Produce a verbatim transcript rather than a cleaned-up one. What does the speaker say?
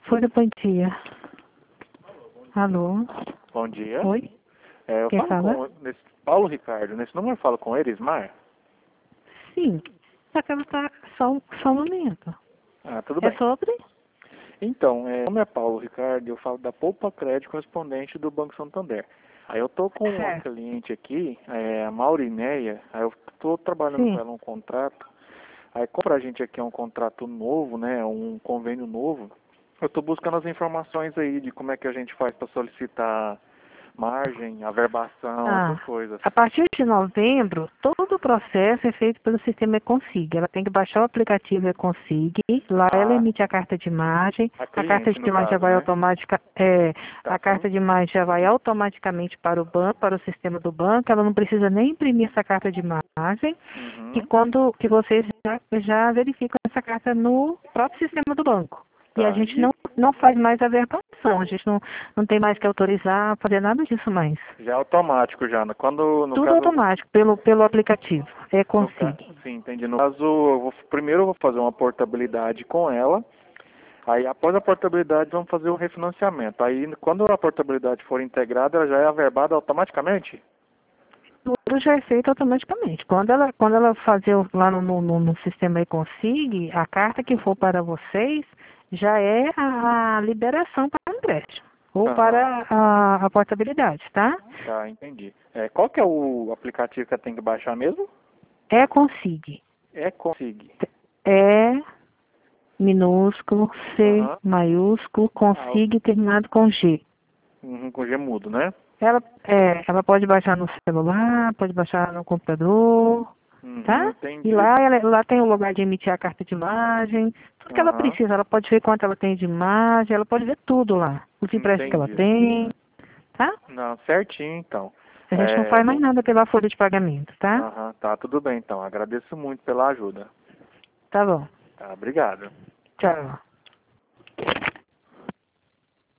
Folha, bom dia. Alô? Bom dia. Oi? É, eu Quem falo fala? com nesse, Paulo Ricardo. Nesse número eu falo com Erismar? Sim. Só que ela tá só, um- só um momento. Ah, tudo É bem. sobre? Então, é, meu nome é Paulo Ricardo, eu falo da Poupa Crédito, correspondente do Banco Santander. Aí eu tô com uma Certo. cliente aqui, é, a Maurinéia, aí eu tô trabalhando com Sim. ela um contrato. Aí como pra gente aqui é um contrato novo, né, um convênio novo, eu tô buscando as informações aí de como é que a gente faz para solicitar margem, averbação, essas Ah, coisas. a partir de novembro, todo o processo é feito pelo sistema Econsig. Ela tem que baixar o aplicativo Econsig, lá ela A, emite a carta de imagem, a a carta cliente, de no imagem já caso, vai né? automática, é, Tá, a só não... carta de imagem já vai automaticamente para o banco, para o sistema do banco, ela não precisa nem imprimir essa carta de imagem, e Uhum. quando que vocês já, já verificam essa carta no próprio sistema do banco. E a Tá, gente e não, não faz mais a verbação, a gente não, não tem mais que autorizar, fazer nada disso mais. já é automático já, né? Quando, no Tudo caso, automático, pelo, pelo aplicativo. É no ca... Consig. sim, entendi. No caso, eu vou, primeiro eu vou fazer uma portabilidade com ela, aí após a portabilidade vamos fazer o refinanciamento. Aí quando a portabilidade for integrada, ela já é averbada automaticamente? Tudo já é feito automaticamente. Quando ela, quando ela fazer o- lá no, no, no no sistema Consig, a carta que for para vocês já é a, a liberação para o empréstimo. Ou Aham, para a, a portabilidade, tá? tá, entendi. É, qual que é o aplicativo que eu tenho que baixar mesmo? É Consig. É Consig. É minúsculo, C Aham. maiúsculo, Ah, o- Consig terminado com G. uhum, com G mudo, né? Ela, é, ela pode baixar no celular, pode baixar no computador, Uhum, tá? E entendi. lá, ela, lá tem o lugar de emitir a carta de imagem, tudo que ela Aham, precisa. Ela pode ver quanto ela tem de imagem, ela pode ver tudo lá. Os empréstimos que ela entendi. tem, tá? Não, certinho então. A gente não É, faz mais vou... nada pela folha de pagamento, tá? Aham, tá, tudo bem então. Agradeço muito pela ajuda. Tá bom. Tá, obrigado. Tchau.